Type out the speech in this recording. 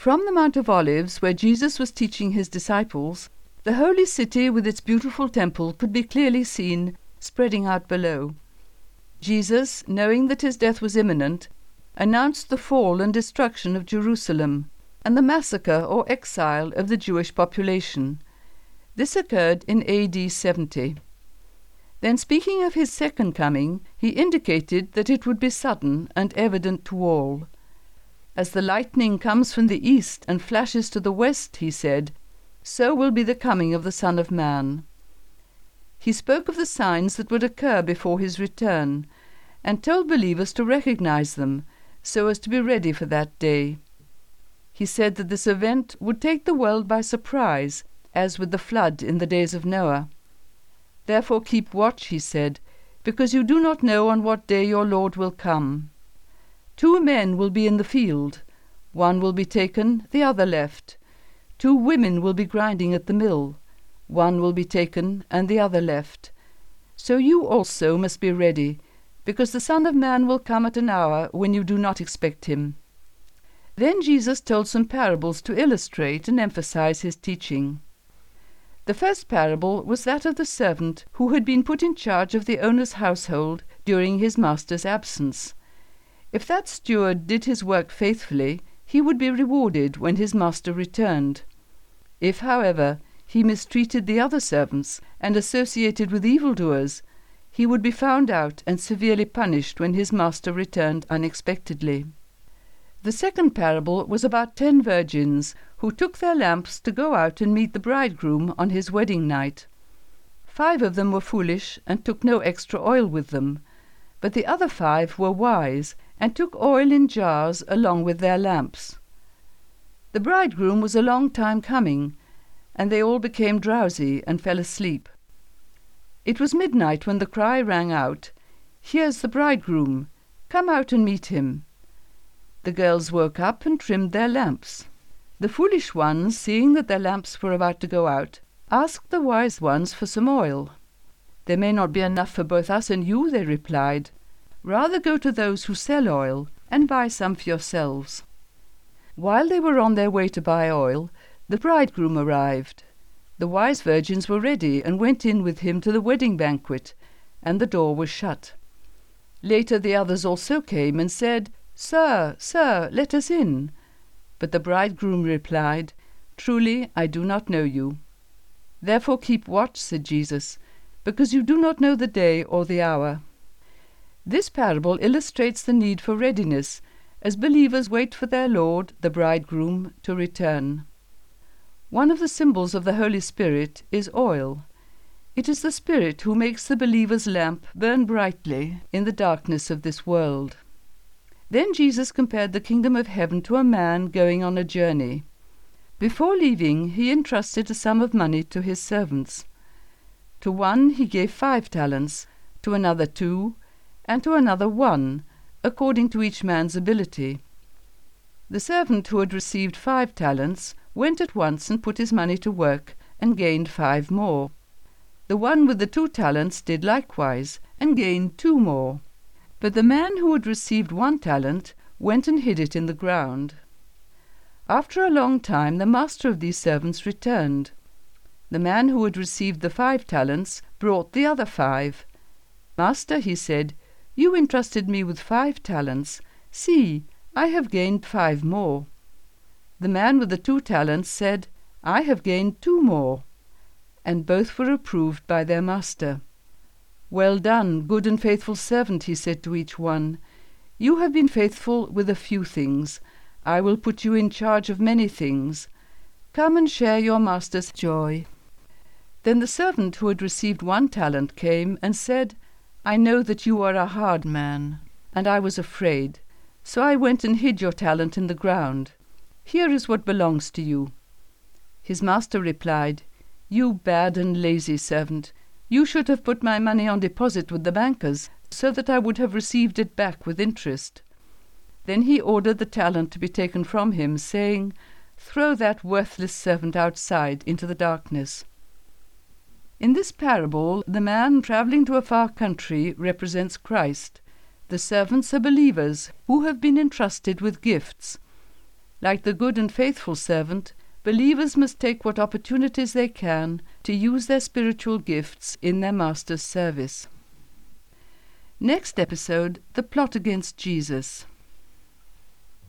From the Mount of Olives, where Jesus was teaching his disciples, the holy city with its beautiful temple could be clearly seen, spreading out below. Jesus, knowing that his death was imminent, announced the fall and destruction of Jerusalem and the massacre or exile of the Jewish population. This occurred in AD 70. Then, speaking of his second coming, he indicated that it would be sudden and evident to all. As the lightning comes from the east and flashes to the west, he said, so will be the coming of the Son of Man. He spoke of the signs that would occur before his return, and told believers to recognize them, so as to be ready for that day. He said that this event would take the world by surprise, as with the flood in the days of Noah. Therefore keep watch, he said, because you do not know on what day your Lord will come. 2 men will be in the field. One will be taken, the other left. 2 women will be grinding at the mill. One will be taken, and the other left. So you also must be ready, because the Son of Man will come at an hour when you do not expect him. Then Jesus told some parables to illustrate and emphasize his teaching. The first parable was that of the servant who had been put in charge of the owner's household during his master's absence. If that steward did his work faithfully, he would be rewarded when his master returned. If, however, he mistreated the other servants and associated with evildoers, he would be found out and severely punished when his master returned unexpectedly. The second parable was about 10 virgins who took their lamps to go out and meet the bridegroom on his wedding night. 5 of them were foolish and took no extra oil with them, but the other 5 were wise and took oil in jars along with their lamps. The bridegroom was a long time coming, and they all became drowsy and fell asleep. It was midnight when the cry rang out, "Here's the bridegroom! Come out and meet him!" The girls woke up and trimmed their lamps. The foolish ones, seeing that their lamps were about to go out, asked the wise ones for some oil. "There may not be enough for both us and you," they replied. "Rather go to those who sell oil and buy some for yourselves." While they were on their way to buy oil, the bridegroom arrived. The wise virgins were ready and went in with him to the wedding banquet, and the door was shut. Later the others also came and said, "Sir, sir, let us in." But the bridegroom replied, "Truly, I do not know you." "Therefore keep watch," said Jesus, "because you do not know the day or the hour." This parable illustrates the need for readiness as believers wait for their Lord, the bridegroom, to return. One of the symbols of the Holy Spirit is oil. It is the Spirit who makes the believer's lamp burn brightly in the darkness of this world. Then Jesus compared the kingdom of heaven to a man going on a journey. Before leaving, he entrusted a sum of money to his servants. To one he gave 5 talents, to another 2, and to another 1, according to each man's ability. The servant who had received 5 talents went at once and put his money to work and gained 5 more. The one with the 2 talents did likewise and gained 2 more. But the man who had received 1 talent went and hid it in the ground. After a long time the master of these servants returned. The man who had received the 5 talents brought the other 5. "Master," he said, "you entrusted me with 5 talents. See, I have gained 5 more." The man with the 2 talents said, "I have gained 2 more." And both were approved by their master. "Well done, good and faithful servant," he said to each one. "You have been faithful with a few things. I will put you in charge of many things. Come and share your master's joy." Then the servant who had received 1 talent came and said, "I know that you are a hard man, and I was afraid. So I went and hid your talent in the ground. Here is what belongs to you." His master replied, "You bad and lazy servant. You should have put my money on deposit with the bankers, so that I would have received it back with interest." Then he ordered the talent to be taken from him, saying, "Throw that worthless servant outside into the darkness." In this parable, the man traveling to a far country represents Christ. The servants are believers who have been entrusted with gifts. Like the good and faithful servant, believers must take what opportunities they can to use their spiritual gifts in their Master's service. Next episode, The Plot Against Jesus.